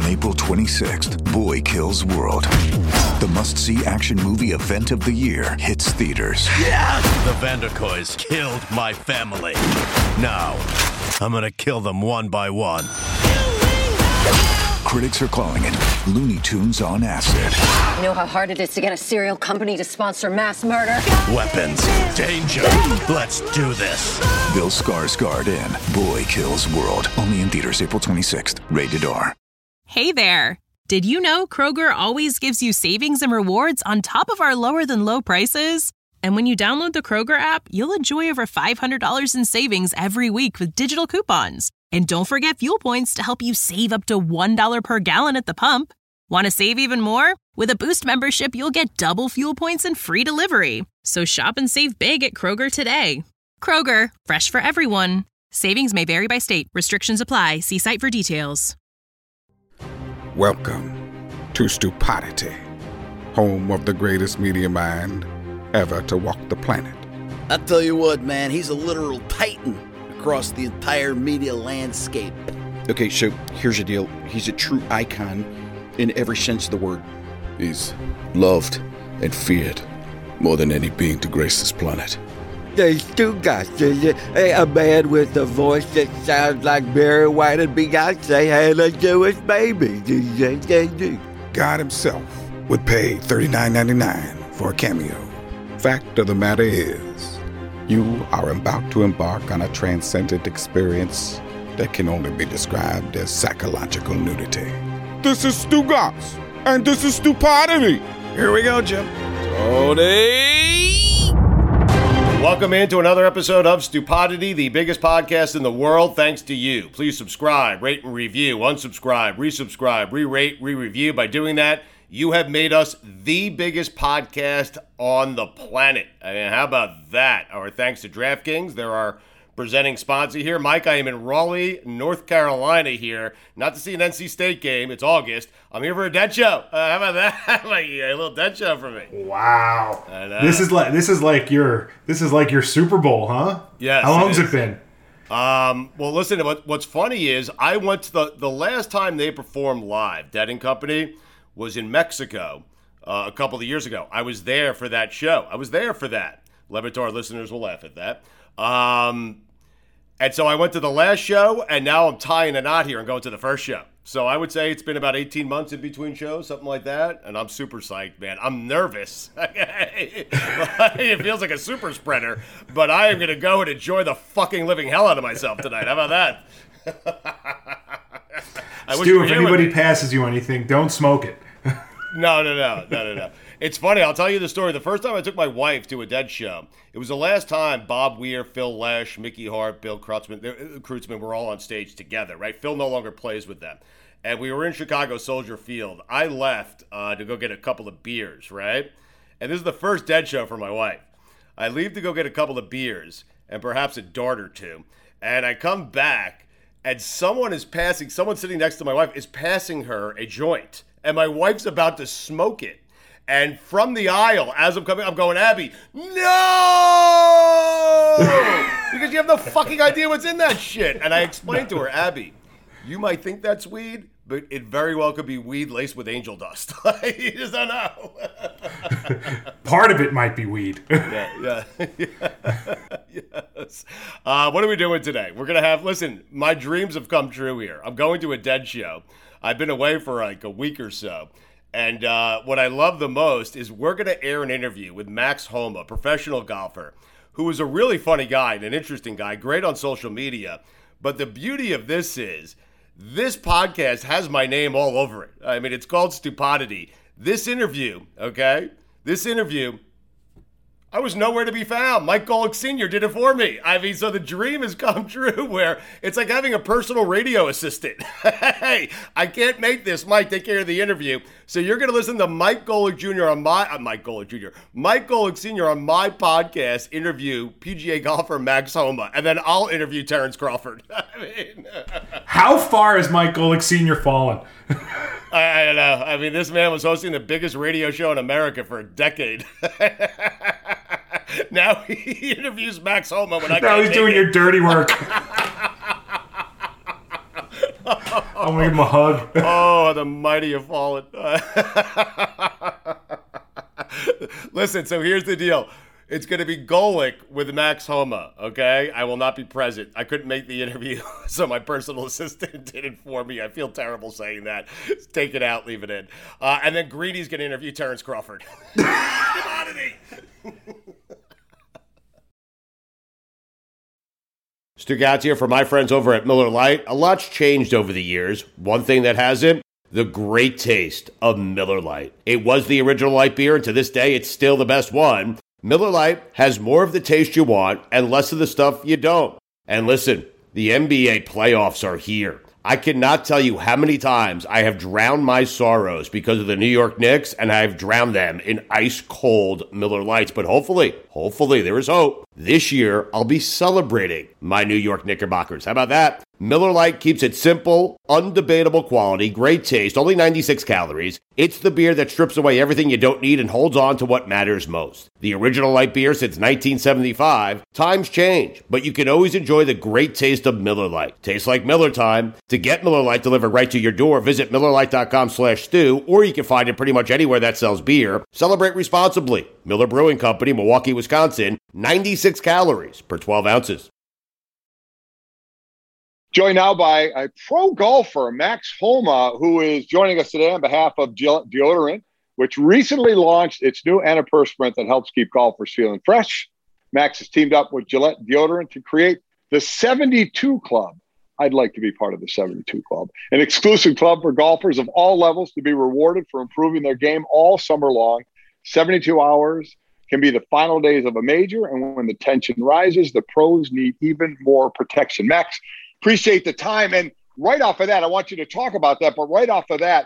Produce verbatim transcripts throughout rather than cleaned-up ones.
On April twenty-sixth, Boy Kills World. The must-see action movie event of the year hits theaters. Yes! The Vanderkoys killed my family. Now, I'm gonna kill them one by one. Critics are calling it Looney Tunes on acid. You know how hard it is to get a cereal company to sponsor mass murder? Weapons, danger, let's do this. Bill Skarsgård in Boy Kills World. Only in theaters April twenty-sixth. Rated R. Hey there. Did you know Kroger always gives you savings and rewards on top of our lower than low prices? And when you download the Kroger app, you'll enjoy over five hundred dollars in savings every week with digital coupons. And don't forget fuel points to help you save up to one dollar per gallon at the pump. Want to save even more? With a Boost membership, you'll get double fuel points and free delivery. So shop and save big at Kroger today. Kroger, fresh for everyone. Savings may vary by state. Restrictions apply. See site for details. Welcome to Stupidity, home of the greatest media mind ever to walk the planet. I tell you what, man, he's a literal titan across the entire media landscape. Okay, so here's the deal. He's a true icon in every sense of the word. He's loved and feared more than any being to grace this planet. There's two guys. There's a, a man with a voice that sounds like Barry White and Beyonce had a Jewish baby. God himself would pay thirty-nine ninety-nine for a cameo. Fact of the matter is, you are about to embark on a transcendent experience that can only be described as psychological nudity. This is Stu Goss, and this is Stupidity. Here we go, Jim. Tony! Welcome into another episode of Stupidity, the biggest podcast in the world, thanks to you. Please subscribe, rate and review, unsubscribe, resubscribe, re-rate, re-review. By doing that, you have made us the biggest podcast on the planet. I mean, how about that? Our thanks to DraftKings. They're our presenting sponsor here. Mike, I am in Raleigh, North Carolina here, not to see an N C State game. It's August. I'm here for a dead show. Uh, how about that? Like a little dead show for me. Wow. This is like this is like your this is like your Super Bowl, huh? Yes. How long's it, it been? Um, well, listen. What, what's funny is I went to the the last time they performed live, Dead and Company, was in Mexico uh, a couple of years ago. I was there for that show. I was there for that. Levitar listeners will laugh at that. Um, and so I went to the last show, and now I'm tying a knot here and going to the first show. So I would say it's been about eighteen months in between shows, something like that. And I'm super psyched, man. I'm nervous. It feels like a super spreader, but I am going to go and enjoy the fucking living hell out of myself tonight. How about that? I Stu, if anybody passes you anything, don't smoke it. No, no, no, no, no, no. It's funny. I'll tell you the story. The first time I took my wife to a Dead show, it was the last time Bob Weir, Phil Lesh, Mickey Hart, Bill Kreutzmann, Kreutzmann were all on stage together, right? Phil no longer plays with them. And we were in Chicago Soldier Field. I left uh, to go get a couple of beers, right? And this is the first Dead show for my wife. I leave to go get a couple of beers and perhaps a dart or two. And I come back, and someone is passing, someone sitting next to my wife is passing her a joint. And my wife's about to smoke it. And from the aisle, as I'm coming, I'm going, Abby, no! Because you have no fucking idea what's in that shit. And I explained to her, Abby, you might think that's weed, but it very well could be weed laced with angel dust. You just don't know. Part of it might be weed. yeah, yeah. Yes. Uh, what are we doing today? We're going to have, listen, my dreams have come true here. I'm going to a Dead show. I've been away for like a week or so. And uh, what I love the most is we're going to air an interview with Max Homa, a professional golfer, who is a really funny guy and an interesting guy, great on social media. But the beauty of this is this podcast has my name all over it. I mean, it's called Stupidity. This interview, okay, this interview, I was nowhere to be found. Mike Golick Senior did it for me. I mean, so the dream has come true where it's like having a personal radio assistant. Hey, I can't make this. Mike, take care of the interview. So you're going to listen to Mike Golick Junior on my, uh, Mike Golick Junior, Mike Golick Senior on my podcast interview P G A golfer Max Homa, and then I'll interview Terrence Crawford. I mean, how far has Mike Golick Senior fallen? I, I don't know. I mean, this man was hosting the biggest radio show in America for a decade. Now he interviews Max Homa when I now he's doing it. your dirty work. I'm gonna give him a hug. Oh, the mighty have fallen. Listen, so here's the deal. It's going to be Golic with Max Homa, okay? I will not be present. I couldn't make the interview, so my personal assistant did it for me. I feel terrible saying that. Take it out, leave it in. Uh, and then Greeny's going to interview Terrence Crawford. Commodity! Stu Gatz here for my friends over at Miller Lite. A lot's changed over the years. One thing that hasn't, the great taste of Miller Lite. It was the original light beer, and to this day, it's still the best one. Miller Lite has more of the taste you want and less of the stuff you don't. And listen, the N B A playoffs are here. I cannot tell you how many times I have drowned my sorrows because of the New York Knicks, and I've drowned them in ice-cold Miller Lites. But hopefully, hopefully there is hope. This year, I'll be celebrating my New York Knickerbockers. How about that? Miller Lite keeps it simple, undebatable quality, great taste, only ninety-six calories. It's the beer that strips away everything you don't need and holds on to what matters most. The original light beer since nineteen seventy-five. Times change, but you can always enjoy the great taste of Miller Lite. Tastes like Miller time. To get Miller Lite delivered right to your door, visit Miller Lite dot com slash stew, or you can find it pretty much anywhere that sells beer. Celebrate responsibly. Miller Brewing Company, Milwaukee, Wisconsin. ninety-six calories per twelve ounces. Joined now by a pro golfer, Max Homa, who is joining us today on behalf of Gillette Deodorant, which recently launched its new antiperspirant that helps keep golfers feeling fresh. Max has teamed up with Gillette Deodorant to create the seventy-two Club. I'd like to be part of the seventy-two Club, an exclusive club for golfers of all levels to be rewarded for improving their game all summer long. seventy-two hours can be the final days of a major, and when the tension rises, the pros need even more protection. Max, appreciate the time. And right off of that, I want you to talk about that. But right off of that,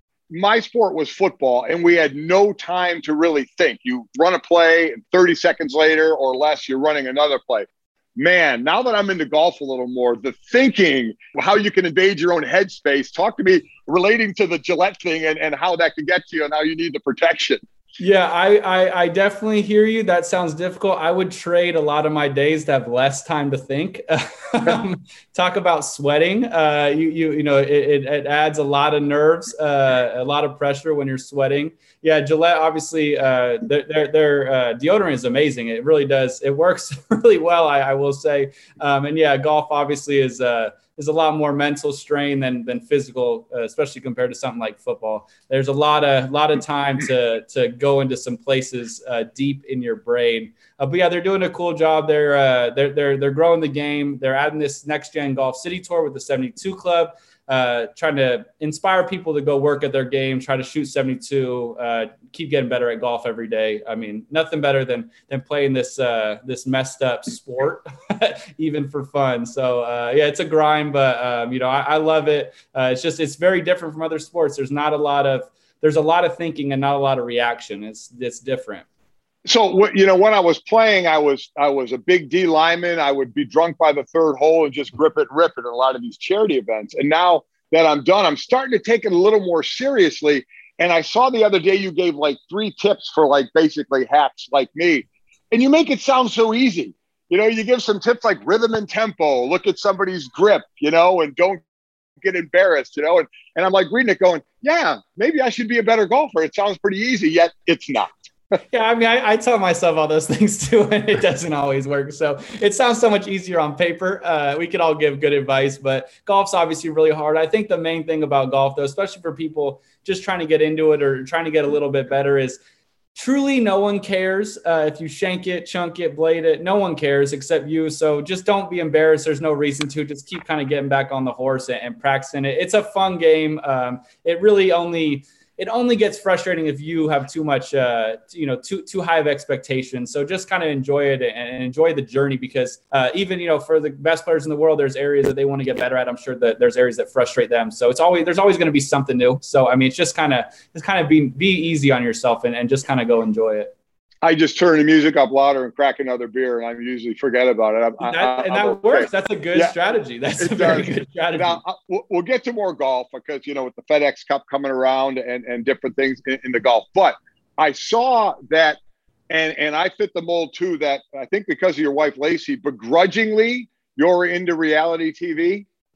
my sport was football, and we had no time to really think. You run a play, and thirty seconds later or less, you're running another play. Man, now that I'm into golf a little more, the thinking, how you can invade your own headspace, talk to me relating to the Gillette thing and, and how that can get to you and how you need the protection. Yeah, I, I I definitely hear you. That sounds difficult. I would trade a lot of my days to have less time to think. um, talk about sweating. Uh, you you you know it, it, it adds a lot of nerves, uh, a lot of pressure when you're sweating. Yeah, Gillette obviously uh, their their, their uh, deodorant is amazing. It really does. It works really well. I, I will say. Um, and yeah, golf obviously is. Uh, There's a lot more mental strain than than physical, uh, especially compared to something like football. There's a lot of lot of time to to go into some places uh, deep in your brain. Uh, but yeah, they're doing a cool job. They're uh, they're they're they're growing the game. They're adding this next gen Golf City Tour with the seventy-two Club, uh, trying to inspire people to go work at their game, try to shoot seventy-two, uh, keep getting better at golf every day. I mean, nothing better than than playing this uh, this messed up sport, even for fun. So uh, yeah, it's a grind, but um, you know, I, I love it. Uh, it's just it's very different from other sports. There's not a lot of there's a lot of thinking and not a lot of reaction. It's it's different. So, you know, when I was playing, I was I was a big D lineman. I would be drunk by the third hole and just grip it, rip it at a lot of these charity events. And now that I'm done, I'm starting to take it a little more seriously. And I saw the other day you gave like three tips for like basically hacks like me. And you make it sound so easy. You know, you give some tips like rhythm and tempo, look at somebody's grip, you know, and don't get embarrassed, you know. And, and I'm like reading it going, yeah, maybe I should be a better golfer. It sounds pretty easy, yet it's not. Yeah, I mean, I, I tell myself all those things too, and it doesn't always work. So it sounds so much easier on paper. Uh, we could all give good advice, but golf's obviously really hard. I think the main thing about golf, though, especially for people just trying to get into it or trying to get a little bit better, is truly no one cares uh, if you shank it, chunk it, blade it. No one cares except you. So just don't be embarrassed. There's no reason to. Just keep kind of getting back on the horse and, and practicing it. It's a fun game. Um, it really only – It only gets frustrating if you have too much, uh, you know, too too high of expectations. So just kind of enjoy it and enjoy the journey, because uh, even, you know, for the best players in the world, there's areas that they want to get better at. I'm sure that there's areas that frustrate them. So it's always there's always going to be something new. So I mean, it's just kind of just kind of be be easy on yourself and, and just kind of go enjoy it. I just turn the music up louder and crack another beer, and I usually forget about it. I, that, I, and that okay. works. That's a good yeah, strategy. That's a very does. good strategy. Now, we'll, we'll get to more golf because, you know, with the FedEx Cup coming around and, and different things in, in the golf. But I saw that, and, and I fit the mold too, that I think because of your wife, Lacey, begrudgingly, you're into reality T V.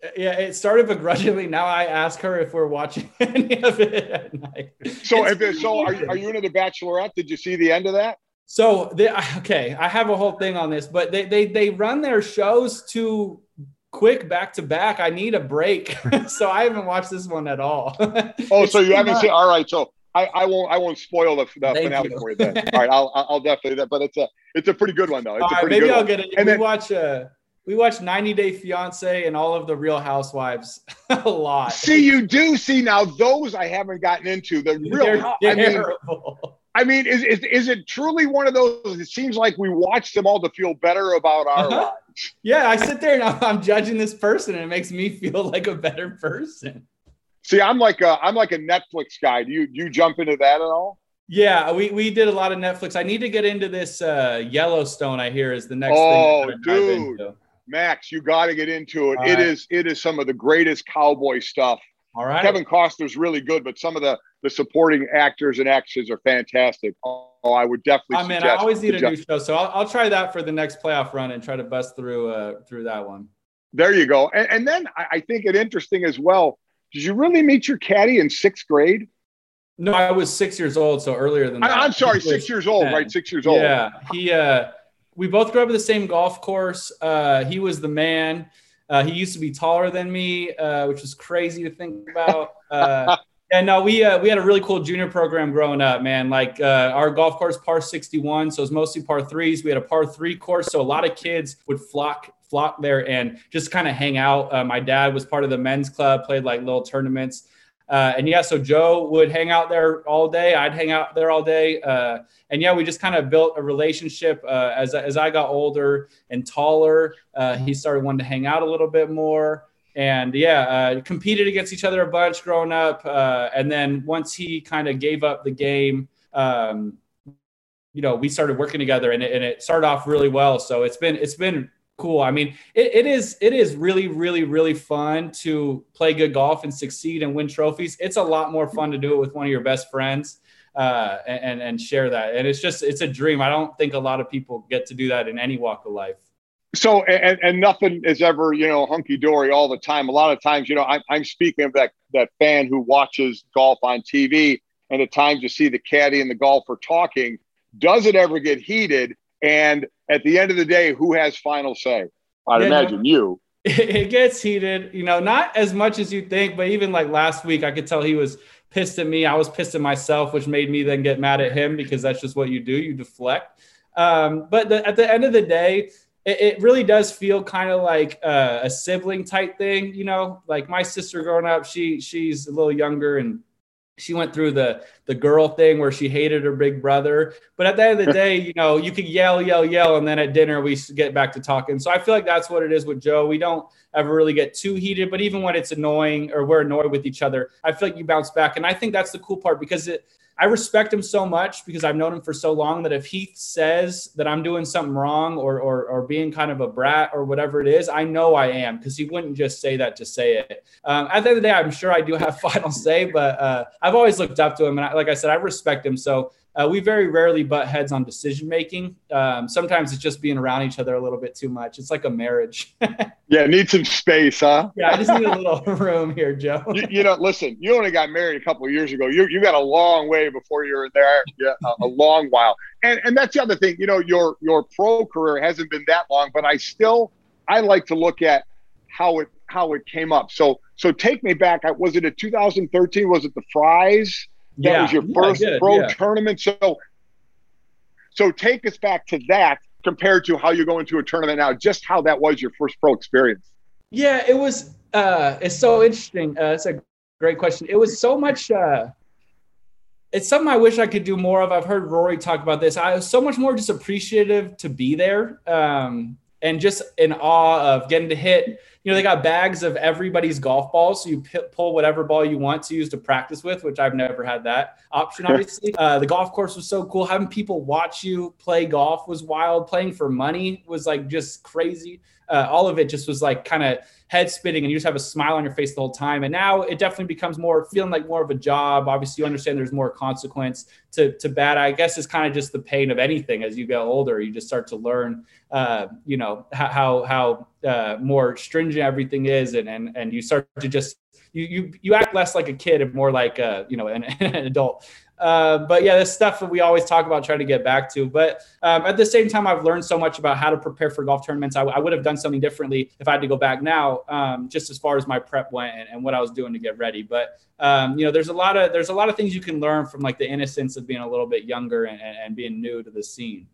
Yeah, it started begrudgingly. Now I ask her if we're watching any of it at night. So, if it, so are, are you into The Bachelorette? Did you see the end of that? So, they, okay, I have a whole thing on this, but they they they run their shows too quick back to back. I need a break, so I haven't watched this one at all. Oh, so you haven't seen? All right, so I, I won't I won't spoil the, the finale you. for you then. All right, I'll I'll definitely. But it's a it's a pretty good one though. It's all a right, pretty maybe good I'll one. get it. And we then, watch uh we watch ninety Day Fiance and all of the Real Housewives a lot. See, you do see now those I haven't gotten into. The real, They're I mean, terrible. I mean, is, is is it truly one of those? It seems like we watch them all to feel better about our Uh-huh. lives. Yeah, I sit there and I'm, I'm judging this person, and it makes me feel like a better person. See, I'm like a I'm like a Netflix guy. Do you do you jump into that at all? Yeah, we, we did a lot of Netflix. I need to get into this uh, Yellowstone, I hear, is the next oh, thing. Oh, dude, Max, you got to get into it. All it right. is it is some of the greatest cowboy stuff. All right. Kevin Costner's really good, but some of the, the supporting actors and actresses are fantastic. Oh, I would definitely. Oh man, I always need a new show, so I'll, I'll try that for the next playoff run and try to bust through uh, through that one. There you go. And, and then I, I think it interesting as well. Did you really meet your caddy in sixth grade? No, I was six years old, so earlier than that. I, I'm sorry, six years old, ten. Right? Six years old. Yeah, he. Uh, we both grew up at the same golf course. Uh, he was the man. Uh, he used to be taller than me, uh, which was crazy to think about. Uh, and no, we uh, we had a really cool junior program growing up, man. Like uh, our golf course, par sixty-one, so it's mostly par threes. We had a par three course, so a lot of kids would flock flock there and just kind of hang out. Uh, my dad was part of the men's club, played like little tournaments. Uh, and yeah, so Joe would hang out there all day. I'd hang out there all day. Uh, and yeah, we just kind of built a relationship uh, as, as I got older and taller. Uh, he started wanting to hang out a little bit more. And yeah, uh, competed against each other a bunch growing up. Uh, and then once he kind of gave up the game, um, you know, we started working together, and it, and it started off really well. So it's been, it's been cool. I mean, it, it is it is really, really, really fun to play good golf and succeed and win trophies. It's a lot more fun to do it with one of your best friends uh, and, and share that. And it's just, it's a dream. I don't think a lot of people get to do that in any walk of life. So, and, and nothing is ever, you know, hunky-dory all the time. A lot of times, you know, I'm, I'm speaking of that, that fan who watches golf on T V, and at times you see the caddy and the golfer talking. Does it ever get heated? And at the end of the day, who has final say? I'd yeah, imagine no, you. It gets heated, you know, not as much as you think, but even like last week, I could tell he was pissed at me. I was pissed at myself, which made me then get mad at him, because that's just what you do. You deflect. Um, but the, at the end of the day, it, it really does feel kind of like uh, a sibling type thing. You know, like my sister growing up, she she's a little younger, and she went through the the girl thing where she hated her big brother. But at the end of the day, you know, you could yell, yell, yell, and then at dinner we get back to talking. So I feel like that's what it is with Joe. We don't ever really get too heated, but even when it's annoying or we're annoyed with each other, I feel like you bounce back. And I think that's the cool part, because it, I respect him so much, because I've known him for so long, that if he says that I'm doing something wrong or or, or being kind of a brat or whatever it is, I know I am, because he wouldn't just say that to say it. Um, at the end of the day, I'm sure I do have final say, but uh, I've always looked up to him. And I, like I said, I respect him. So uh, we very rarely butt heads on decision making. Um, sometimes it's just being around each other a little bit too much. It's like a marriage. Yeah, need some space, huh? Yeah, I just need a little room here, Joe. you, you know, listen, you only got married a couple of years ago. You you got a long way before you're there. Yeah, a, a long while. And and that's the other thing. You know, your your pro career hasn't been that long, but I still I like to look at how it how it came up. So so take me back. Was it in two thousand thirteen? Was it the Fries? That yeah, was your yeah, first good, pro yeah. tournament. So so take us back to that, compared to how you go into a tournament now, just how that was your first pro experience. Yeah, it was, uh, it's so interesting. Uh, it's a great question. It was so much, uh, it's something I wish I could do more of. I've heard Rory talk about this. I was so much more just appreciative to be there, um, and just in awe of getting to hit. You know, they got bags of everybody's golf balls, so you p- pull whatever ball you want to use to practice with, which I've never had that option, obviously. uh, the golf course was so cool. Having people watch you play golf was wild. Playing for money was like just crazy. uh, all of it just was like kind of head spinning and you just have a smile on your face the whole time. And now it definitely becomes more feeling like more of a job. Obviously you understand there's more consequence to, to bad. I guess it's kind of just the pain of anything. As you get older, you just start to learn, uh, you know, how, how uh, more stringent everything is. And, and, and you start to just, you, you, you act less like a kid and more like, a, you know, an, an adult. Uh, but yeah, this stuff that we always talk about trying to get back to. But um, at the same time, I've learned so much about how to prepare for golf tournaments. I, I would have done something differently if I had to go back now, um, just as far as my prep went and, and what I was doing to get ready. But um, you know, there's a lot of there's a lot of things you can learn from like the innocence of being a little bit younger and, and, and being new to the scene.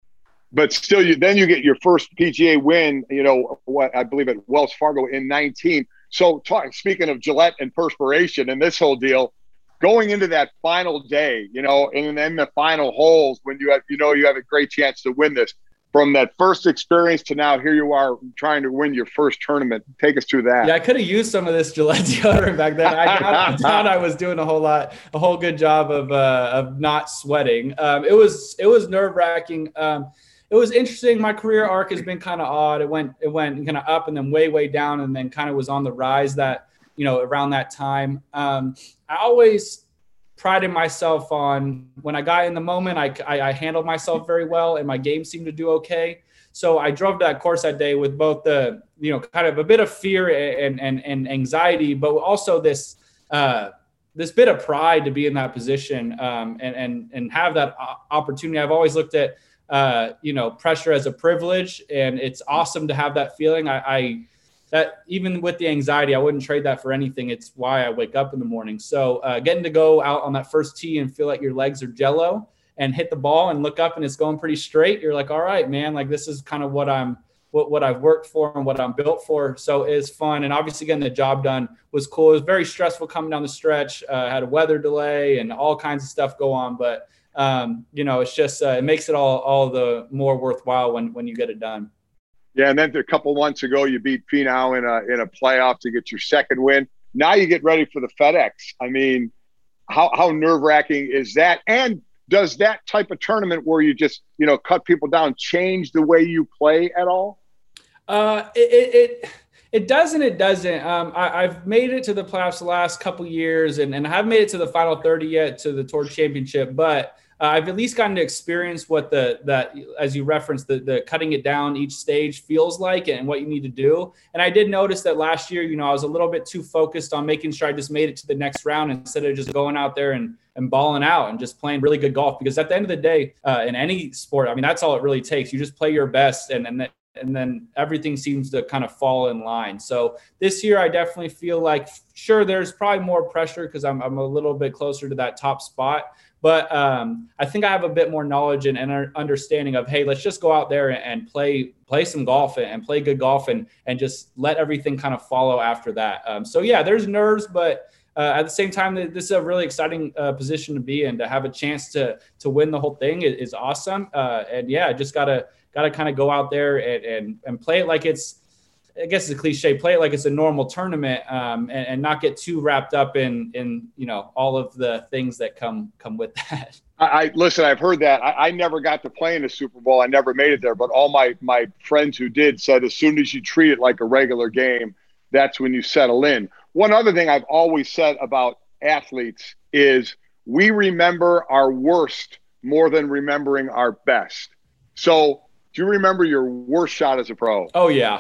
But still, you then you get your first P G A win. You know what I believe at Wells Fargo in nineteen. So talk, speaking of Gillette and perspiration and this whole deal. Going into that final day, you know, and then the final holes when you have, you know, you have a great chance to win this. From that first experience to now, here you are trying to win your first tournament. Take us through that. Yeah, I could have used some of this Gillette deodorant back then. I thought, thought I was doing a whole lot, a whole good job of uh, of not sweating. Um, it was it was nerve wracking. Um, it was interesting. My career arc has been kind of odd. It went it went kind of up and then way way down and then kind of was on the rise that. You know, around that time, um, I always prided myself on when I got in the moment, I, I, I handled myself very well and my game seemed to do okay. So I drove that course that day with both the, you know, kind of a bit of fear and, and, and anxiety, but also this, uh, this bit of pride to be in that position um, and, and, and have that opportunity. I've always looked at, uh, you know, pressure as a privilege, and it's awesome to have that feeling. I, I That even with the anxiety, I wouldn't trade that for anything. It's why I wake up in the morning. So uh, getting to go out on that first tee and feel like your legs are jello and hit the ball and look up and it's going pretty straight. You're like, all right, man, like this is kind of what I'm, what, what I've worked for and what I'm built for. So it's fun. And obviously getting the job done was cool. It was very stressful coming down the stretch. Uh, had a weather delay and all kinds of stuff go on. But, um, you know, it's just, uh, it makes it all, all the more worthwhile when, when you get it done. Yeah, and then a couple months ago, you beat Finau in a in a playoff to get your second win. Now you get ready for the FedEx. I mean, how how nerve wracking is that? And does that type of tournament where you just you know cut people down change the way you play at all? Uh, it it it does and it doesn't. Um, I, I've made it to the playoffs the last couple years, and and I haven't made it to the final thirty yet to the Tour Championship, but. Uh, I've at least gotten to experience what the that as you referenced the the cutting it down each stage feels like and what you need to do. And I did notice that last year, you know, I was a little bit too focused on making sure I just made it to the next round instead of just going out there and and balling out and just playing really good golf. Because at the end of the day, uh, in any sport, I mean, that's all it really takes. You just play your best, and and and then everything seems to kind of fall in line. So this year, I definitely feel like sure there's probably more pressure because I'm I'm a little bit closer to that top spot. But um, I think I have a bit more knowledge and, and understanding of, hey, let's just go out there and, and play play some golf and, and play good golf and and just let everything kind of follow after that. Um, so, yeah, there's nerves, but uh, at the same time, this is a really exciting uh, position to be in. To have a chance to to win the whole thing is, is awesome. Uh, and, yeah, just got to got to kind of go out there and, and and play it like it's, I guess it's a cliche, play it like it's a normal tournament um, and, and not get too wrapped up in, in, you know, all of the things that come, come with that. I, I listen, I've heard that. I, I never got to play in the Super Bowl. I never made it there, but all my, my friends who did said, as soon as you treat it like a regular game, that's when you settle in. One other thing I've always said about athletes is we remember our worst more than remembering our best. So, do you remember your worst shot as a pro? Oh, yeah.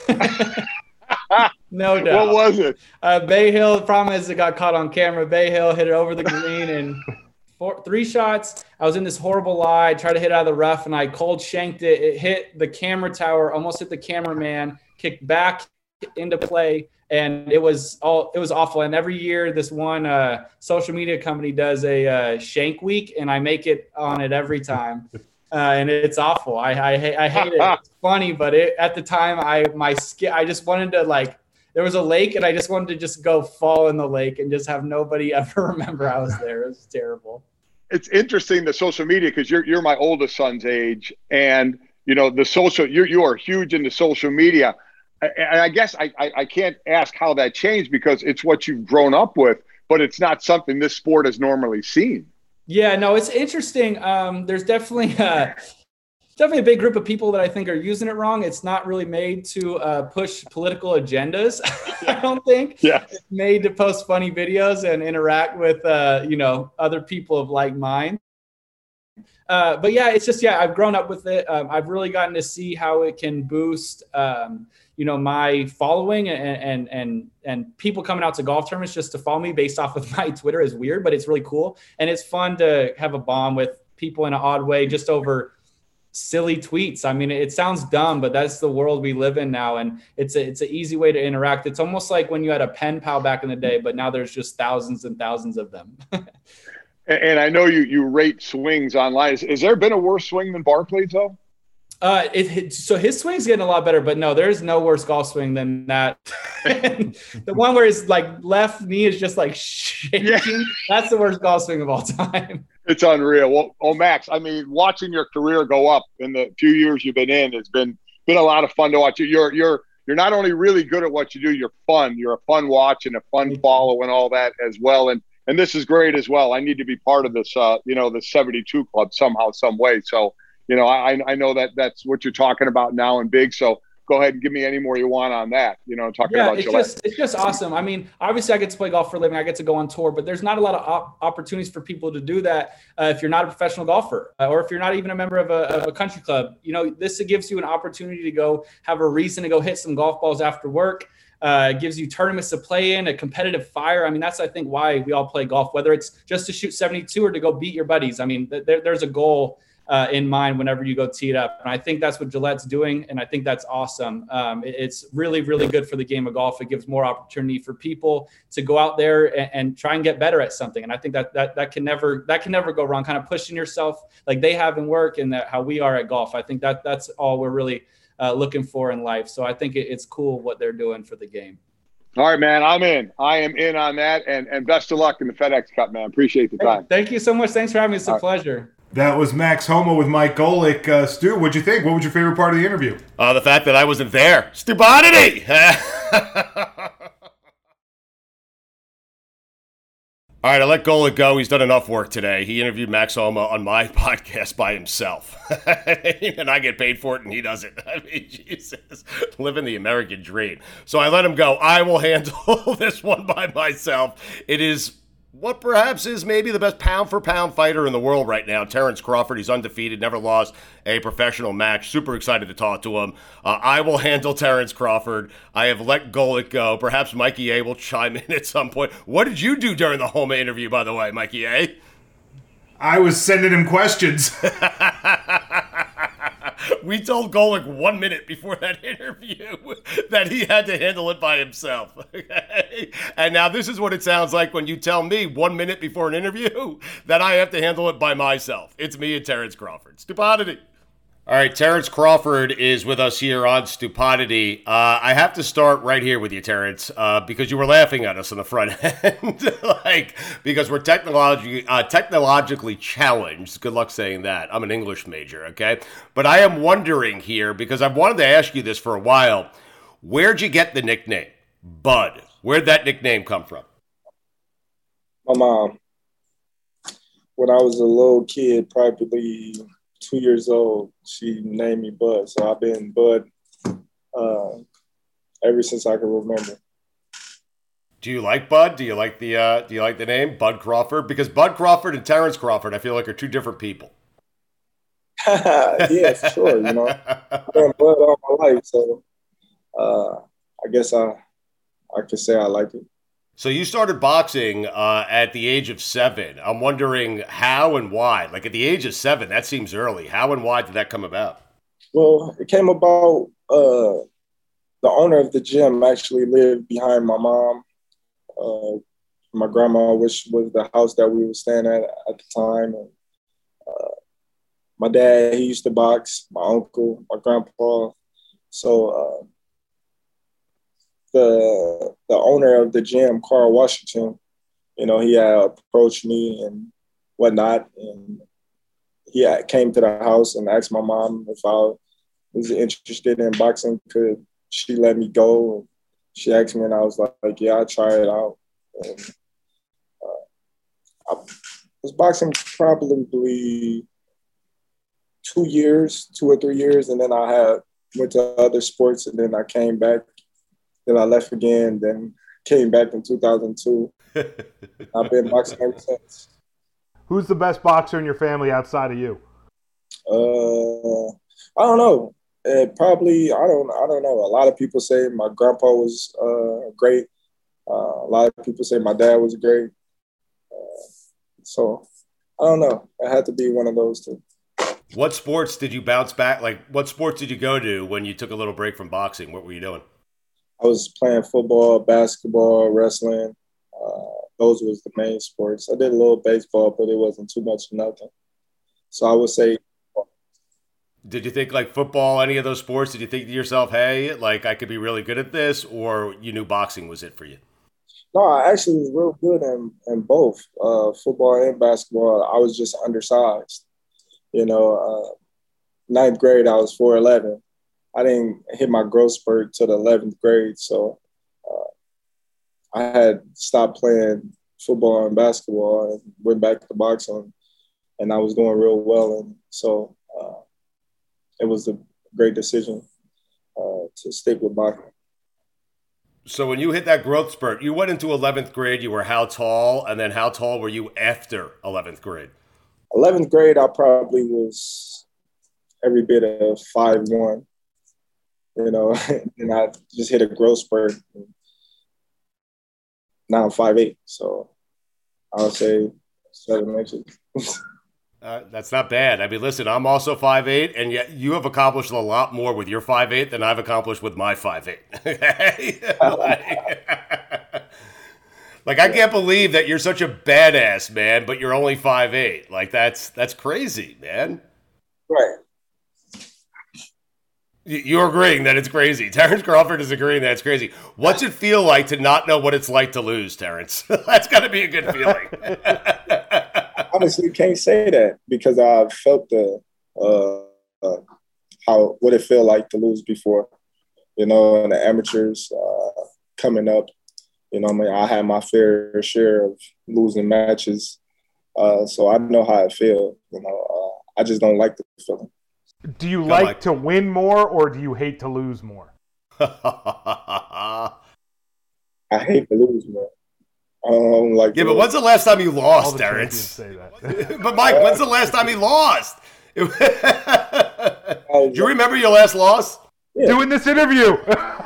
No doubt. What was it? Uh, Bay Hill, the problem is it got caught on camera. Bay Hill hit it over the green and four, three shots. I was in this horrible lie, tried to hit out of the rough, and I cold shanked it. It hit the camera tower, almost hit the cameraman, kicked back into play, and it was all it was awful. And every year, this one uh, social media company does a uh, shank week, and I make it on it every time. Uh, and it's awful. I I, I hate it. It's funny, but it, at the time, I my skin. I just wanted to like. There was a lake, and I just wanted to just go fall in the lake and just have nobody ever remember I was there. It was terrible. It's interesting the social media because you're you're my oldest son's age, and you know the social. You you are huge into social media, and I guess I, I I can't ask how that changed because it's what you've grown up with, but it's not something this sport has normally seen. Yeah, no, it's interesting. Um, there's definitely, uh, definitely a big group of people that I think are using it wrong. It's not really made to uh, push political agendas. I don't think. Yeah. It's made to post funny videos and interact with, uh, you know, other people of like mind. Uh, but yeah, it's just, yeah, I've grown up with it. Um, I've really gotten to see how it can boost, um, you know, my following and, and, and, and people coming out to golf tournaments just to follow me based off of my Twitter is weird, but it's really cool. And it's fun to have a bomb with people in an odd way, just over silly tweets. I mean, it sounds dumb, but that's the world we live in now. And it's a, it's an easy way to interact. It's almost like when you had a pen pal back in the day, but now there's just thousands and thousands of them. And I know you you rate swings online. Is, has there been a worse swing than Barkley's though? Uh, it, it, so his swing's getting a lot better, but no, there's no worse golf swing than that. The one where his like left knee is just like shaking. Yeah. That's the worst golf swing of all time. It's unreal. Well, oh Max, I mean, watching your career go up in the few years you've been in has been been a lot of fun to watch. You're you're you're not only really good at what you do, you're fun. You're a fun watch and a fun follow and all that as well. And And this is great as well. I need to be part of this, uh, you know, the seventy-two club somehow, some way. So, you know, I I know that that's what you're talking about now and big. So go ahead and give me any more you want on that, you know, talking yeah, about it's Gillette. just it's just awesome. I mean, obviously I get to play golf for a living. I get to go on tour, but there's not a lot of op- opportunities for people to do that uh, if you're not a professional golfer uh, or if you're not even a member of a, of a country club. You know, this gives you an opportunity to go have a reason to go hit some golf balls after work. Uh, it gives you tournaments to play in, a competitive fire. I mean, that's, I think, why we all play golf, whether it's just to shoot seventy-two or to go beat your buddies. I mean, th- there, there's a goal uh, in mind whenever you go tee it up. And I think that's what Gillette's doing. And I think that's awesome. Um, it, it's really, really good for the game of golf. It gives more opportunity for people to go out there and, and try and get better at something. And I think that, that, that can never, that can never go wrong, kind of pushing yourself like they have in work and that how we are at golf. I think that that's all we're really Uh, looking for in life. So I think it, it's cool what they're doing for the game. All right, man. I'm in. I am in on that. And and best of luck in the FedEx Cup, man. Appreciate the time. Hey, thank you so much. Thanks for having me. It's All a pleasure. Right. That was Max Homa with Mike Golic. Uh, Stu, what'd you think? What was your favorite part of the interview? Uh, the fact that I wasn't there. Stupidity! All right, I let Golic go. He's done enough work today. He interviewed Max Homa on my podcast by himself. And I get paid for it, and he doesn't. I mean, Jesus, living the American dream. So I let him go. I will handle this one by myself. It is what perhaps is maybe the best pound-for-pound fighter in the world right now, Terrence Crawford. He's undefeated, never lost a professional match. Super excited to talk to him. Uh, I will handle Terrence Crawford. I have let Golic go. Perhaps Mikey A will chime in at some point. What did you do during the Homa interview, by the way, Mikey A? I was sending him questions. We told Golic one minute before that interview that he had to handle it by himself. Okay? And now this is what it sounds like when you tell me one minute before an interview that I have to handle it by myself. It's me and Terrence Crawford. Stupidity. All right, Terrence Crawford is with us here on Stupidity. Uh, I have to start right here with you, Terrence, uh, because you were laughing at us on the front end, like because we're technologically uh, technologically challenged. Good luck saying that. I'm an English major, okay? But I am wondering here because I've wanted to ask you this for a while. Where'd you get the nickname Bud? Where'd that nickname come from? My mom. When I was a little kid, probably two years old, she named me Bud. So I've been Bud uh, ever since I can remember. Do you like Bud? Do you like the uh, Do you like the name Bud Crawford? Because Bud Crawford and Terrence Crawford, I feel like, are two different people. Yeah, for sure. You know, I've been Bud all my life, so uh, I guess I I could say I like it. So you started boxing uh, at the age of seven. I'm wondering how and why. Like at the age of seven, that seems early. How and why did that come about? Well, it came about, uh, the owner of the gym actually lived behind my mom, uh, my grandma, which was the house that we were staying at at the time. And, uh, my dad, he used to box, my uncle, my grandpa. So, uh, The the owner of the gym, Carl Washington, you know, he had approached me and whatnot, and he had came to the house and asked my mom if I was interested in boxing. Could she let me go? She asked me, and I was like, like yeah, I'll try it out. And, uh, I was boxing probably two years, two or three years, and then I had went to other sports, and then I came back. Then I left again, then came back in two thousand two. I've been boxing ever since. Who's the best boxer in your family outside of you? Uh, I don't know. Uh, probably I don't. I don't know. A lot of people say my grandpa was uh, great. Uh, a lot of people say my dad was great. Uh, so I don't know. It had to be one of those two. What sports did you bounce back? Like, what sports did you go to when you took a little break from boxing? What were you doing? I was playing football, basketball, wrestling. Uh, those was the main sports. I did a little baseball, but it wasn't too much of nothing. So I would say. Did you think like football, any of those sports, did you think to yourself, hey, like I could be really good at this, or you knew boxing was it for you? No, I actually was real good in, in both uh, football and basketball. I was just undersized. You know, uh, ninth grade, I was four eleven. I didn't hit my growth spurt till the eleventh grade. So uh, I had stopped playing football and basketball and went back to boxing, and I was doing real well. And so uh, it was a great decision uh, to stick with boxing. So when you hit that growth spurt, you went into eleventh grade, you were how tall? And then how tall were you after eleventh grade? eleventh grade, I probably was every bit of five one. You know, and I just hit a growth spurt. Now I'm five eight, so I would say seven inches. Uh, that's not bad. I mean, listen, I'm also five eight, and yet you have accomplished a lot more with your five eight than I've accomplished with my five eight. like, like, I can't believe that you're such a badass, man, but you're only five eight. Like, that's that's crazy, man. Right. You're agreeing that it's crazy. Terrence Crawford is agreeing that it's crazy. What's it feel like to not know what it's like to lose, Terrence? That's got to be a good feeling. Honestly, can't say that because I felt the uh, uh, how what it felt like to lose before. You know, and the amateurs uh, coming up. You know, I mean, I had my fair share of losing matches, uh, so I know how it feels. You know, uh, I just don't like the feeling. Do you like, like to win more, or do you hate to lose more? I hate to lose more. I don't like. Yeah, but lose. When's the last time you lost, Terrence? Say that. But Mike, when's the last time you lost? Do you remember your last loss? Yeah. Doing this interview.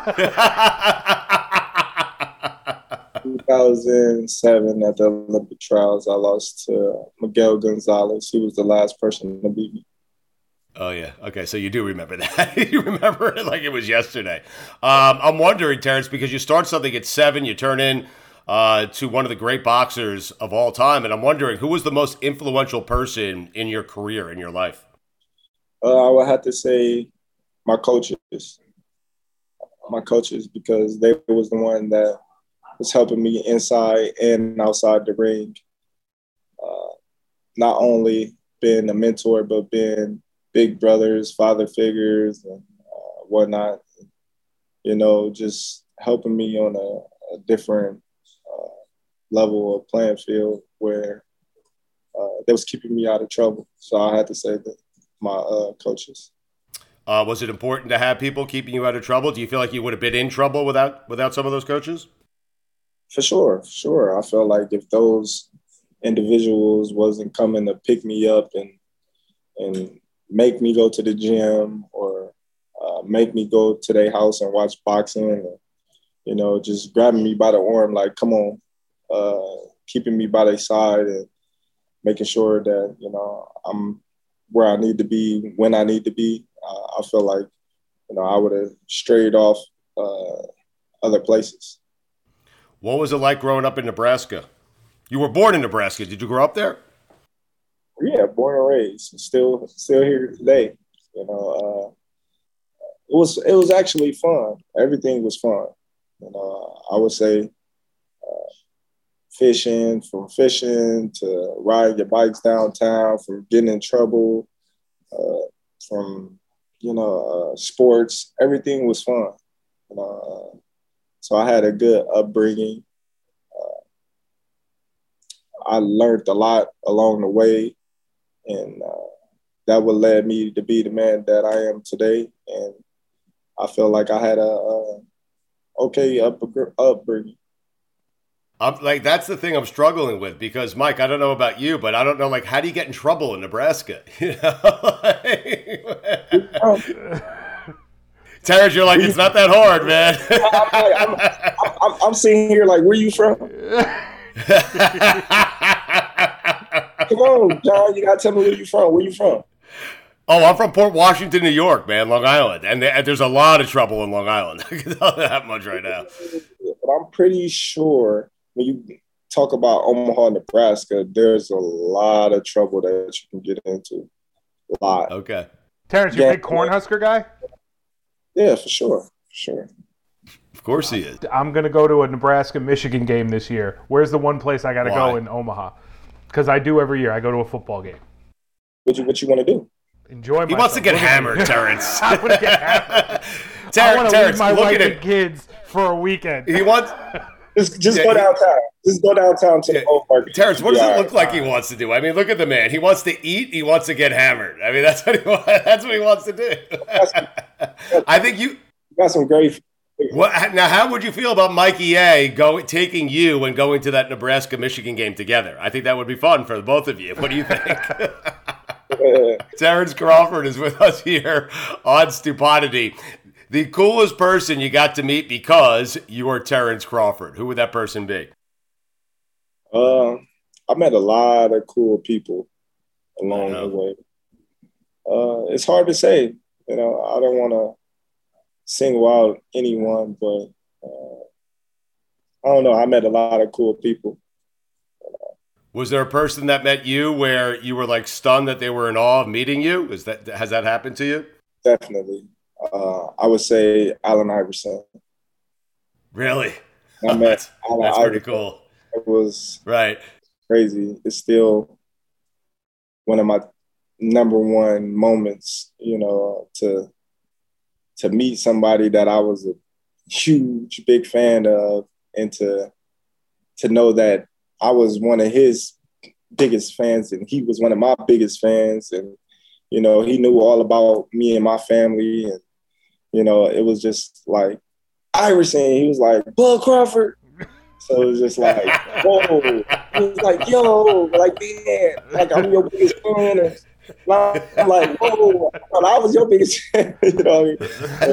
two thousand seven at the Olympic trials, I lost to Miguel Gonzalez. He was the last person to beat me. Oh, yeah. Okay, so you do remember that. You remember it like it was yesterday. Um, I'm wondering, Terrence, because you start something at seven, you turn in uh, to one of the great boxers of all time, and I'm wondering, who was the most influential person in your career, in your life? Uh, I would have to say my coaches. My coaches, because they was the one that was helping me inside and outside the ring. Uh, not only being a mentor, but being big brothers, father figures, and uh, whatnot. You know, just helping me on a, a different uh, level of playing field where uh, they was keeping me out of trouble. So I had to say that my uh, coaches. Uh, was it important to have people keeping you out of trouble? Do you feel like you would have been in trouble without without some of those coaches? For sure, for sure. I felt like if those individuals wasn't coming to pick me up and and make me go to the gym or uh, make me go to their house and watch boxing, and, you know, just grabbing me by the arm, like, come on, uh, keeping me by their side and making sure that, you know, I'm where I need to be when I need to be. Uh, I feel like, you know, I would have strayed off uh, other places. What was it like growing up in Nebraska? You were born in Nebraska. Did you grow up there? Yeah, born and raised, still still here today. You know, uh, it was it was actually fun. Everything was fun. You know, I would say uh, fishing, from fishing to riding your bikes downtown, from getting in trouble, uh, from you know uh, sports. Everything was fun. You know, uh, so I had a good upbringing. Uh, I learned a lot along the way. And uh, that what led me to be the man that I am today. And I feel like I had a, a okay up, upbringing. I'm, like, that's the thing I'm struggling with because, Mike, I don't know about you, but I don't know, like, how do you get in trouble in Nebraska? You know? Terrence, you're like, it's not that hard, man. I'm, I'm, I'm, I'm sitting here like, where you from? Come on, John, you got to tell me where you from. Where you from? Oh, I'm from Port Washington, New York, man, Long Island. And there's a lot of trouble in Long Island. I can tell you that much right now. But I'm pretty sure when you talk about Omaha, Nebraska, there's a lot of trouble that you can get into. A lot. Okay. Terrence, you a big Cornhusker guy? Yeah, for sure. For sure. Of course he is. I'm going to go to a Nebraska-Michigan game this year. Where's the one place I got to go in Omaha? Because I do every year. I go to a football game. What you, what you want to do? Enjoy myself. He wants to get hammered, Terrence. I want to get hammered. Ter- I want to Terrence, leave my look wife at and it. kids for a weekend. He wants... Just, just Yeah, go he- downtown. Just go downtown to Yeah. the old market. Terrence, what does Yeah, it look like he wants to do? I mean, look at the man. He wants to eat. He wants to get hammered. I mean, that's what he wants. That's what he wants to do. I think you got some great. What, now, how would you feel about Mikey A going, taking you and going to that Nebraska-Michigan game together? I think that would be fun for both of you. What do you think? Terrence Crawford is with us here on Stupidity. The coolest person you got to meet because you are Terrence Crawford. Who would that person be? Uh, I met a lot of cool people along the way. Uh, it's hard to say. You know, I don't want to single out anyone, but uh, I don't know. I met a lot of cool people. Was there a person that met you where you were like stunned that they were in awe of meeting you? Is that has that happened to you? Definitely. Uh, I would say Allen Iverson. Really? I met that's Allen that's pretty Iverson. cool. It was right crazy. It's still one of my number one moments, you know, to to meet somebody that I was a huge, big fan of, and to to know that I was one of his biggest fans and he was one of my biggest fans. And, you know, he knew all about me and my family. And, you know, it was just like Iverson. He was like, Bud Crawford. So it was just like, whoa. He was like, yo, like, man, like, I'm your biggest fan. And I'm like, whoa, I thought I was your biggest fan. You know what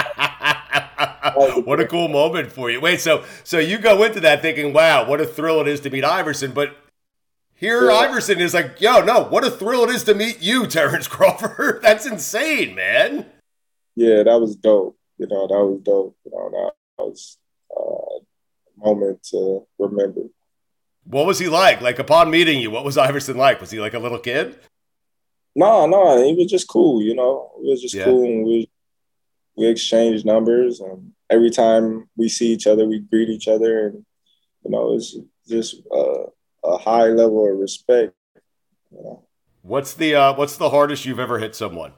I mean? What a cool moment for you. Wait, so so you go into that thinking, wow, what a thrill it is to meet Iverson. But here Yeah. Iverson is like, yo, no, what a thrill it is to meet you, Terrence Crawford. That's insane, man. Yeah, that was dope. You know, that was dope. You know, that was uh, a moment to remember. What was he like? Like, upon meeting you, what was Iverson like? Was he like a little kid? No, no, he was just cool, you know. It was just Yeah. cool. And we we exchanged numbers, and every time we see each other, we greet each other, and you know, it's just uh, a high level of respect. You know. What's the uh, what's the hardest you've ever hit someone?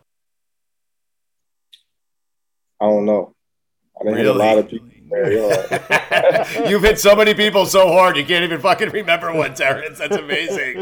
I don't know. I didn't hit a Really? lot of people very hard. You've hit so many people so hard you can't even fucking remember one, Terrence. That's amazing.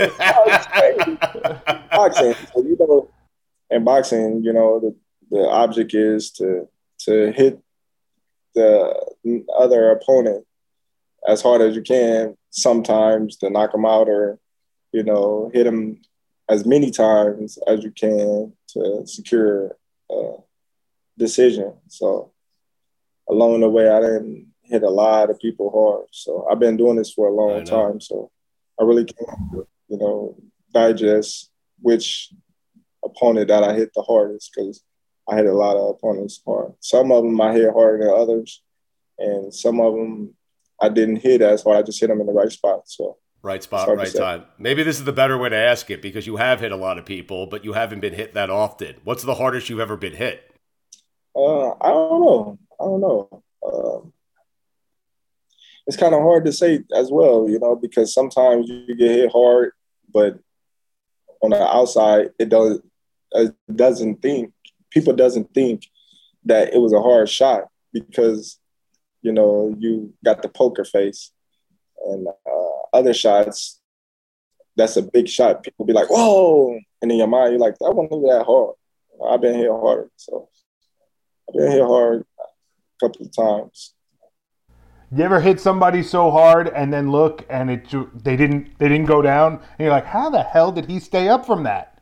Boxing, so, you know, in boxing, you know, the, the object is to to hit the other opponent as hard as you can, sometimes to knock them out, or, you know, hit them as many times as you can to secure a decision. So along the way, I didn't hit a lot of people hard. So I've been doing this for a I long know. time. So I really can't, you know, digest which opponent that I hit the hardest, because I hit a lot of opponents hard. Some of them I hit harder than others, and some of them I didn't hit as hard. I just hit them in the right spot. So Right it's spot, hard to right say. time. Maybe this is the better way to ask it, because you have hit a lot of people, but you haven't been hit that often. What's the hardest you've ever been hit? Uh, I don't know. I don't know. Um, it's kind of hard to say as well, you know, because sometimes you get hit hard, but on the outside, it does it doesn't think people doesn't think that it was a hard shot, because you know you got the poker face, and uh, other shots, that's a big shot. People be like, "Whoa!" and in your mind, you're like, that wasn't even that hard. I've been hit hard. So I've been hit hard a couple of times. You ever hit somebody so hard and then look and it they didn't they didn't go down and you're like, how the hell did he stay up from that?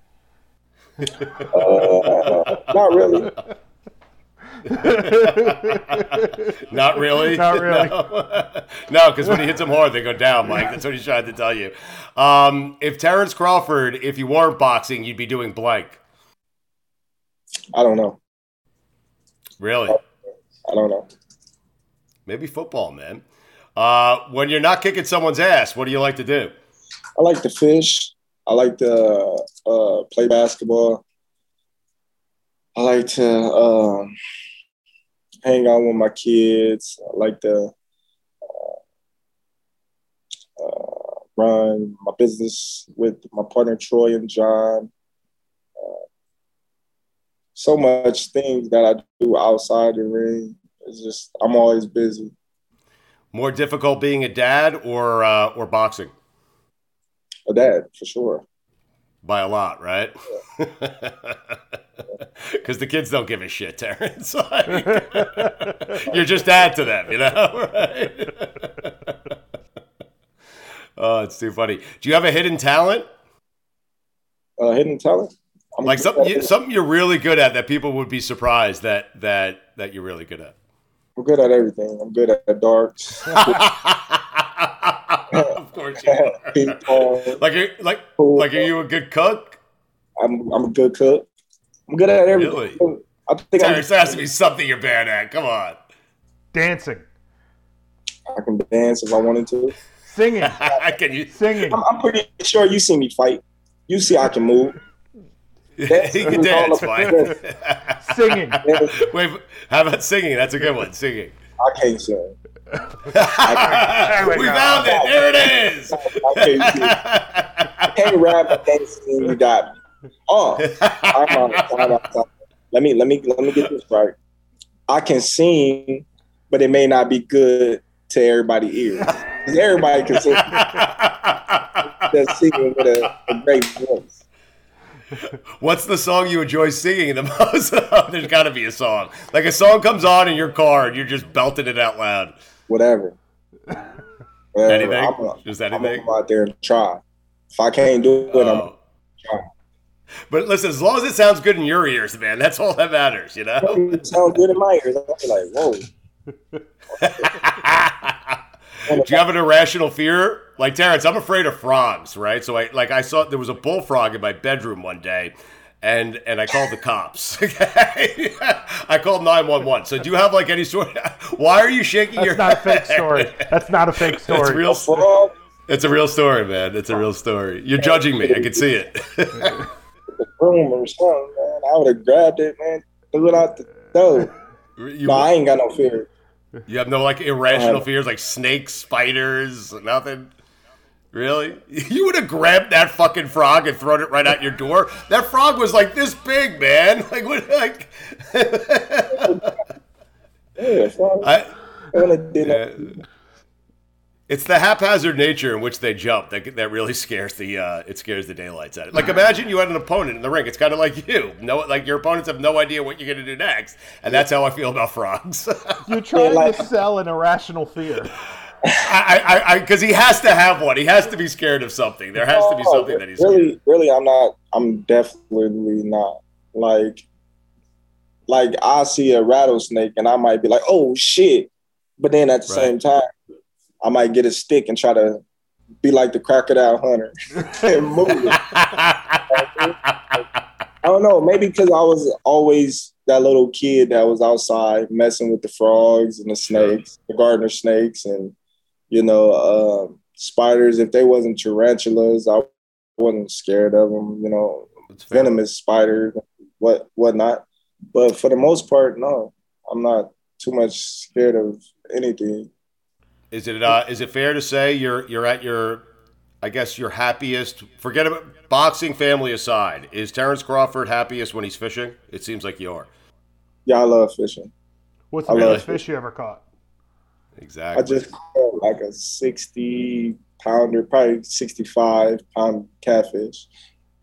uh, not really. Not really? Not really. No, because no, when he hits them hard, they go down, Mike. That's what he's trying to tell you. Um, if Terrence Crawford, if you weren't boxing, you'd be doing blank. I don't know. Really? I don't know. Maybe football, man. Uh, when you're not kicking someone's ass, what do you like to do? I like to fish. I like to uh, play basketball. I like to um, hang out with my kids. I like to uh, uh, run my business with my partner, Troy and John. Uh, so much things that I do outside the ring. It's just, I'm always busy. More difficult being a dad or uh, or boxing? A dad, for sure. By a lot, right? Because the kids don't give a shit, Terrence. Like, you're just dad to them, you know? Right? Oh, it's too funny. Do you have a hidden talent? Uh, hidden talent? I'm like something you, something you're really good at that people would be surprised that that that you're really good at. I'm good at everything. I'm good at darts. Of course you are. like, are, like, like, are you a good cook? I'm, I'm a good cook. I'm good at everything. Really? I think Terrence, there has to be something you're bad at. Come on. Dancing. I can dance if I wanted to. Singing. Can you singing? I'm, I'm pretty sure you see me fight. You see I can move. He can dance, Mike. Singing. Wait, how about singing? That's a good one. Singing. I can't sing. we found it. There it is. I can't sing. I can't rap. I can't sing. You got me. Oh, time out, time out, time out. Let me let me let me get this right. I can sing, but it may not be good to everybody's ears. Because everybody can sing. Just singing with a, a great voice. What's the song you enjoy singing the most? There's got to be a song. Like a song comes on in your car and you're just belting it out loud. Whatever. Whatever. Anything? I'm a, just anything? I'm gonna go out there and try. If I can't do it, oh. I'm gonna try. But listen, as long as it sounds good in your ears, man, that's all that matters, you know? It sounds good in my ears. I'll be like, whoa. Do you have an irrational fear? Like, Terrence, I'm afraid of frogs, right? So I like I saw there was a bullfrog in my bedroom one day, and and I called the cops. Okay? I called nine one one. So do you have like any sort of, why are you shaking That's your not head? a fake story. That's not a fake story. It's real. It's a real story, man. It's a real story. You're judging me. I can see it. The broom or something, man. I would have grabbed it, man. Threw it out the door. You, no, I ain't got no fear. You have no like irrational fears, like snakes, spiders, nothing. Really? You would have grabbed that fucking frog and thrown it right out your door? That frog was like this big, man. Like what? Like. Yeah, frog. I, did yeah. It's the haphazard nature in which they jump that that really scares the uh, it scares the daylights out of it. Like imagine you had an opponent in the ring. It's kind of like you. No, like your opponents have no idea what you're gonna do next, and that's how I feel about frogs. You're trying like, to sell an irrational fear. I, I, because he has to have one. He has to be scared of something. There has to be something that he's really, scared. really. I'm not. I'm definitely not. Like, like I see a rattlesnake and I might be like, "Oh shit," but then at the Right. same time, I might get a stick and try to be like the crocodile hunter and move it. I don't know. Maybe because I was always that little kid that was outside messing with the frogs and the snakes, the gardener snakes, and you know, uh, spiders. If they wasn't tarantulas, I wasn't scared of them. You know, venomous spiders, what whatnot. But for the most part, no, I'm not too much scared of anything. Is it uh, is it fair to say you're you're at your, I guess your happiest? Forget about boxing, family aside. Is Terrence Crawford happiest when he's fishing? It seems like you are. Yeah, I love fishing. What's the I biggest love fish you ever caught? Exactly. I just caught like a sixty pounder, probably sixty-five pound catfish.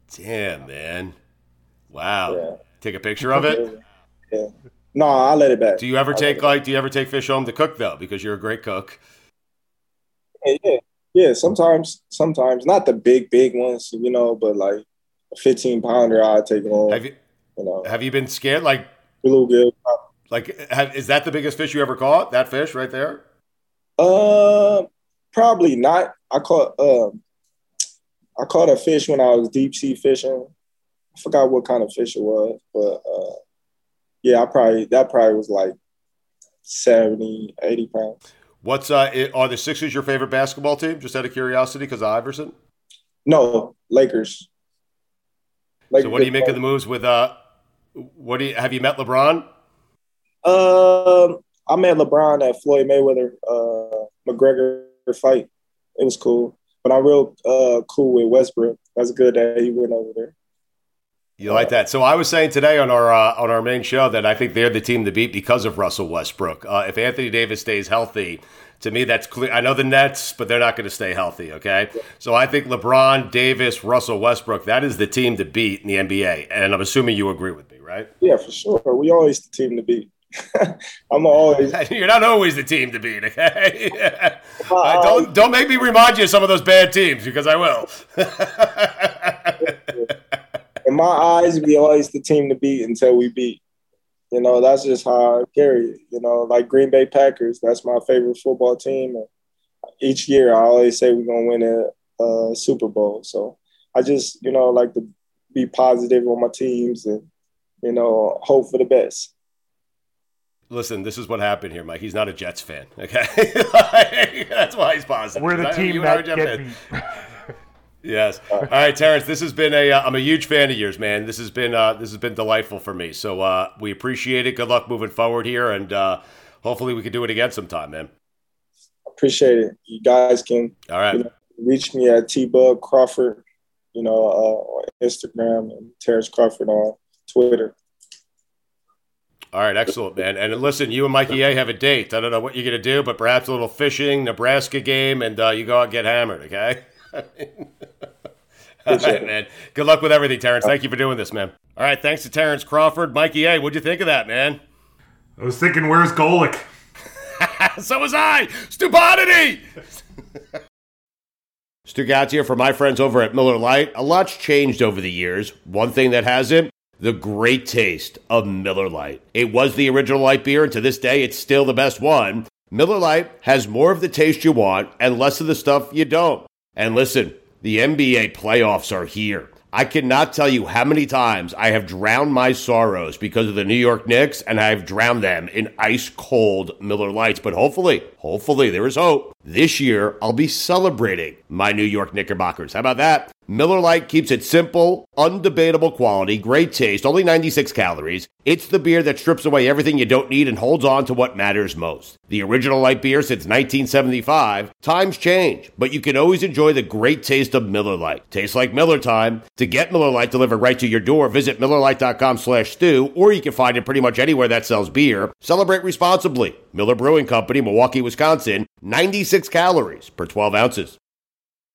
Damn, man. Wow. Yeah. Take a picture of it? Yeah. No, I'll let it back. Do you ever I'll take like do you ever take fish home to cook though? Because you're a great cook. Yeah, yeah. Yeah, sometimes sometimes not the big, big ones, you know, but like a fifteen pounder I'll take it home. Have you, you know. Have you been scared? Like bluegill. Like have, is that the biggest fish you ever caught? That fish right there? Uh probably not. I caught um I caught a fish when I was deep sea fishing. I forgot what kind of fish it was, but uh yeah, I probably that probably was like seventy, eighty pounds. What's uh it, are the Sixers your favorite basketball team? Just out of curiosity, because of Iverson? No, Lakers. Lakers. So what do you make of the moves with uh what do you have you met LeBron? Um I met LeBron at Floyd Mayweather uh McGregor fight. It was cool. But I'm real uh cool with Westbrook. That's good that he went over there. You like that? So I was saying today on our uh, on our main show that I think they're the team to beat because of Russell Westbrook. Uh, if Anthony Davis stays healthy, to me that's clear. I know the Nets, but they're not going to stay healthy. Okay, so I think LeBron, Davis, Russell Westbrook, that is the team to beat in the N B A. And I'm assuming you agree with me, right? Yeah, for sure. We always the team to beat. I'm always. You're not always the team to beat. Okay, uh, don't don't make me remind you of some of those bad teams because I will. In my eyes, we always the team to beat until we beat. You know, that's just how I carry it. You know, like Green Bay Packers, that's my favorite football team. And each year, I always say we're going to win a, a Super Bowl. So I just, you know, like to be positive on my teams and, you know, hope for the best. Listen, this is what happened here, Mike. He's not a Jets fan, okay? That's why he's positive. We're the team that get beat. Yes. All right, Terrence. This has been a. Uh, I'm a huge fan of yours, man. This has been. Uh, this has been delightful for me. So uh, we appreciate it. Good luck moving forward here, and uh, hopefully we can do it again sometime, man. Appreciate it. You guys can. All right. You know, reach me at T Bug Crawford, you know, uh, on Instagram, and Terrence Crawford on Twitter. All right, excellent, man. And listen, you and Mikey A have a date. I don't know what you're gonna do, but perhaps a little fishing, Nebraska game, and uh, you go out and get hammered. Okay. All right, man. Good luck with everything, Terrence. Thank you for doing this, man. All right, thanks to Terrence Crawford. Mikey A, what'd you think of that, man? I was thinking, where's Golick? So was I. Stupidity! Stu Gatz here for my friends over at Miller Lite. A lot's changed over the years. One thing that hasn't, the great taste of Miller Lite. It was the original light beer, and to this day, it's still the best one. Miller Lite has more of the taste you want and less of the stuff you don't. And listen, the N B A playoffs are here. I cannot tell you how many times I have drowned my sorrows because of the New York Knicks, and I have drowned them in ice-cold Miller Lights. But hopefully, hopefully there is hope. This year, I'll be celebrating my New York Knickerbockers. How about that? Miller Lite keeps it simple, undebatable quality, great taste, only ninety-six calories. It's the beer that strips away everything you don't need and holds on to what matters most. The original light beer since nineteen seventy-five. Times change, but you can always enjoy the great taste of Miller Lite. Tastes like Miller time. To get Miller Lite delivered right to your door, visit MillerLite.com slash stew, or you can find it pretty much anywhere that sells beer. Celebrate responsibly. Miller Brewing Company, Milwaukee, Wisconsin. ninety-six calories per twelve ounces.